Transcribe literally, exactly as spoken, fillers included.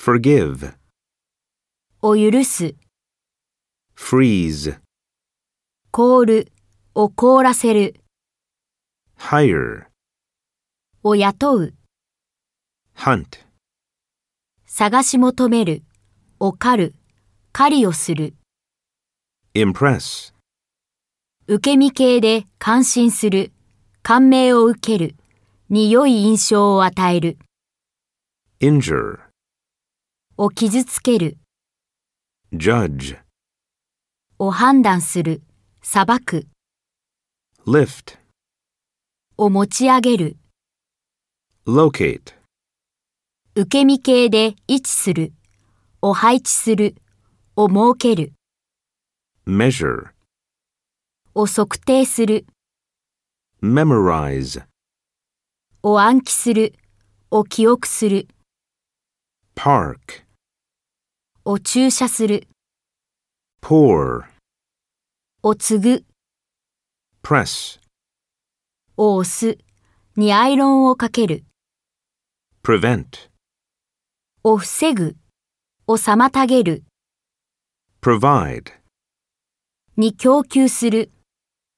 forgive, を許す、 freeze, 凍る、を凍らせる、 hire, を雇う、 hunt, 探し求める、を狩る、狩りをする、 impress, 受け身系で感心する、感銘を受ける、に良い印象を与える、 injure, を傷つける、 judge, を判断する、裁く、 lift, を持ち上げる、 locate, 受け身系で位置する、を配置する、を設ける、 measure, を測定する、 memorize, を暗記する、を記憶する、 park, を駐車する、 pour, を継ぐ、 press, を押す、にアイロンをかける、 prevent, を防ぐ、を妨げる、 provide, に供給する、